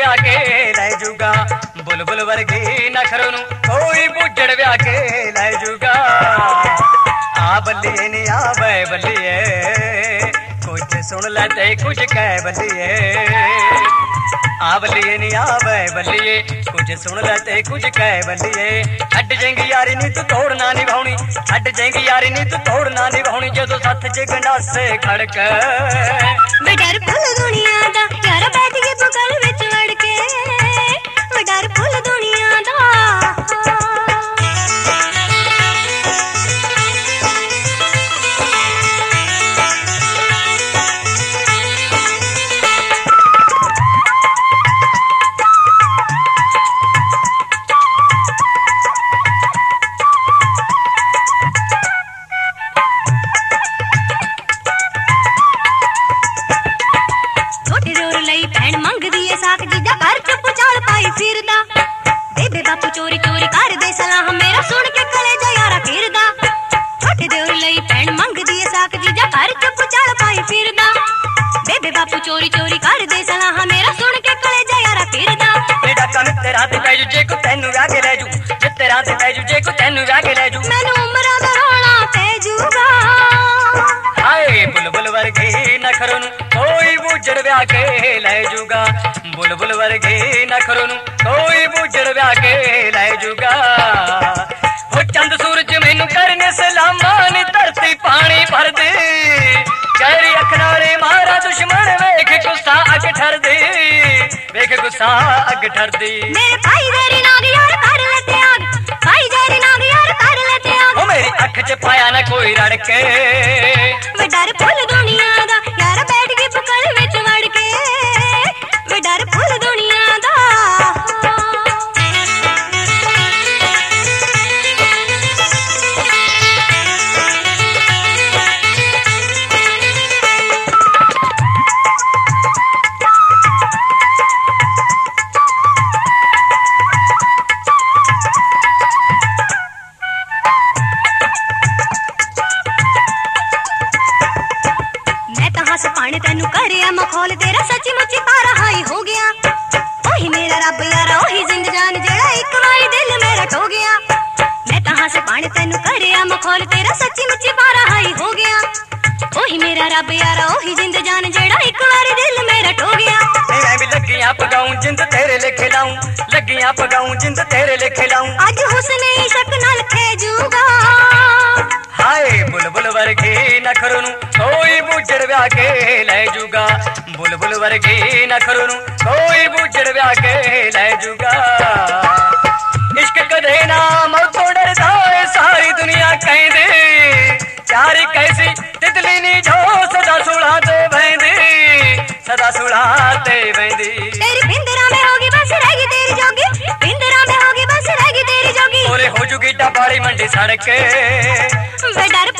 ਵਿਆਹ ਕੇ ਲੈ ਜੂਗਾ ਬੁਲਬੁਲ ਵਰਗੀ ਨਖਰ ਨੂੰ ਕੋਈ ਬੁੱਝੜ ਵਿਆਹ ਕੇ ਲੈ ਜੂਗਾ ਆ ਬੱਲੀਏ ਨੀ ਆ ਬੈ ਬੱਲੀਏ ਕੁਝ ਸੁਣ ਲੈ ਤੇ ਕੁਝ ਕਹਿ ਬੱਲੀਏ ਆ ਬੱਲੀਏ ਨੀ ਆ ਬੈ ਬੱਲੀਏ ਕੁਝ ਸੁਣ ਲੈ ਤੇ ਕੁਝ ਕਹਿ ਬੱਲੀਏ ਛੱਡ ਜਾਏਂਗੀ ਯਾਰੀ ਨੀ ਤੂੰ ਤੋੜਨਾ ਨਿਭਾਉਣੀ ਛੱਡ ਜਾਏਂਗੀ ਯਾਰੀ ਨੀ ਤੂੰ ਤੋੜਨਾ ਨਿਭਾਉਣੀ ਜਦੋਂ ਸੱਥ ਚ ਗੰਡਾਸੇ ਖੜਕ ਵੇ ਡਰ ਫੁੱਲ ਦੁਨੀਆ ਦਾ ਯਾਰ ਬੈਠ ਕੇ ਬੁਗਲ ਵਿੱਚ ਵੜ ਕੇ ਵੇ ਡਰ ਫੁੱਲ ਦੁਨੀਆ ਦਾ ਫਿਰਦਾ ਬੇਬੇ ਬਾਪੂ ਚੋਰੀ ਚੋਰੀ ਕਰਦੇ ਸਲਾਹ ਮੇਰਾ ਸੁਣ ਕੇ ਕਲੇਜਾ ਯਾਰਾ ਫਿਰਦਾ ਛੋਟੇ ਦਿਓਰ ਲਈ ਭੈਣ ਮੰਗਦੀ ਏ ਸਾਕ ਜੀਜਾ ਘਰ ਚੁੱਪ ਚਾਲ ਪਾਈ ਫਿਰਦਾ ਬੇਬੇ ਬਾਪੂ ਚੋਰੀ ਚੋਰੀ ਕਰਦੇ ਸਲਾਹ ਮੇਰਾ ਸੁਣ ਕੇ ਕਲੇਜਾ ਯਾਰਾ ਫਿਰਦਾ ਬੇਟਾ ਕੰਨ ਤੇਰਾ ਤੇ ਪੈ ਜੂ ਜੇ ਕੋ ਤੈਨੂੰ ਵਿਆਹ ਕੇ ਲੈ ਜੂ ਜੇ ਤੇਰਾ ਤੇ ਪੈ ਜੂ ਜੇ ਕੋ ਤੈਨੂੰ ਵਿਆਹ ਕੇ ਲੈ ਜੂ ਮੈਨੂੰ ਉਮਰਾਂ ਦਾ ਰੋਣਾ ਪੈ ਜੂਗਾ ਹਾਏ ਬੁਲਬੁਲ ਵਰਗੀ ਨਖਰ ਨੂੰ ਕੋਈ ਬੁੱਝੜ ਵਿਆਹ ਕੇ ਲੈ ਜੂਗਾ ਬੁਲਬੁਲ ਵਰਗੀ ਨਖਰ ਨੂੰ ਕੋਈ ਬੁੱਝੜ ਵਿਆਹ ਕੇ ਲੈ ਜੂਗਾ ਹੋ ਚੰਦ ਸੂਰਜ ਮੈਨੂੰ ਕਰਨੇ ਸਲਾਮਾਂ ਨੀ ਧਰਤੀ ਪਾਣੀ ਭਰਦੀ ਗਹਿਰੀ ਅੱਖ ਨਾਲੇ ਮਾਰਾ ਦੁਸ਼ਮਣ ਵੇਖ ਗੁੱਸਾ ਅੱਗ ਠਰਦੀ ਵੇਖ ਗੁੱਸਾ ਅੱਗ ਠਰਦੀ ਮੇਰੇ ਭਾਈ ਤੇਰੀ ਨਾਗ ਯਾਰ ਕਰ ਲੈ ਤਿਆਗ ਭਾਈ ਤੇਰੀ ਨਾਗ ਯਾਰ ਕਰ ਲੈ ਤਿਆਗ ਉਹ ਮੇਰੀ ਅੱਖ 'ਚ ਪਾਇਆ ਨਾ ਕੋਈ ਰੜਕੇ ਵੇ ਡਰ ਫੁੱਲ ਦੁਨੀਆ ਦਾ ਯਾਰ ਬੈਠ ਕੇ ਬੁਕਲ ਵਿੱਚ ਵੜ ਕੇ ਵੇ ਡਰ ਫੁੱਲ ਦੁਨੀਆ ਦਾ ਪਾਣੀ ਤੈਨੂੰ ਕਰਿਆ ਮਖੌਲ ਤੇਰਾ ਸੱਚੀ ਮੁੱਚੀ ਪਾਰਾ ਹਾਈ ਹੋ ਗਿਆ ਉਹੀ ਮੇਰਾ ਰੱਬ ਯਾਰਾ ਉਹੀ ਜ਼ਿੰਦਜਾਨ ਜਿਹੜਾ ਇੱਕ ਵਾਰੀ ਦਿਲ ਮੇਰਾ ਟੋ ਗਿਆ ਮੈਂ ਤਾਂ ਹੱਸ ਪਾਣੀ ਤੈਨੂੰ ਕਰਿਆ ਮਖੌਲ ਤੇਰਾ ਸੱਚੀ ਮੁੱਚੀ ਪਾਰਾ ਹਾਈ ਹੋ ਗਿਆ ਉਹੀ ਮੇਰਾ ਰੱਬ ਯਾਰਾ ਉਹੀ ਜ਼ਿੰਦਜਾਨ ਜਿਹੜਾ ਇੱਕ ਵਾਰੀ ਦਿਲ ਮੇਰਾ ਟੋ ਗਿਆ ਮੈਂ ਵੀ ਲੱਗੀਆਂ ਪਗਾਉਂ ਜਿੰਦ ਤੇਰੇ ਲੇਖੇ ਲਾਉਂ ਲੱਗੀਆਂ ਪਗਾਉਂ ਜਿੰਦ ਤੇਰੇ ਲੇਖੇ ਲਾਉਂ ਅੱਜ ਹੁਸਨੇ ਇਸ਼ਕ ਨਾਲ ਖੇਜੂਗਾ ਹਾਏ ਬੁਲਬੁਲ ਵਰਗੀ ਨਖਰ ਨੂੰ ਕੋਈ ਬੁੱਝੜ ਵਿਆਹ ਕੇ ਲੈ ਜੂਗਾ ਬੁਲਬੁਲ ਵਰਗੀ ਨਖਰ ਨੂੰ ਕੋਈ ਬੁੱਝੜ ਵਿਆਹ ਕੇ ਲੈ ਜੂਗਾ ਇਸ਼ਕ ਕਦੇ ਨਾ ਮੌਤੋਂ ਡਰਦਾ ਏ ਸਾਰੀ ਦੁਨੀਆ ਕਹਿੰਦੀ ਚਾਰੀ ਕੈਸੀ ਤਿਤਲੀ ਨੀ ਜੋ ਸਦਾ ਸੁਲਾ ਤੇ ਬੈਂਦੀ ਸਦਾ ਸੁਲਾ ਤੇ ਬੈਂਦੀ ਤੇਰੀ ਪਿੰਦਰਾ में होगी बस रहेगी तेरी जोगी पिंदरा में होगी बस रहेगी तेरी जोगी ओरे हो जूगी डबाड़ी मंडी सड़क वे डर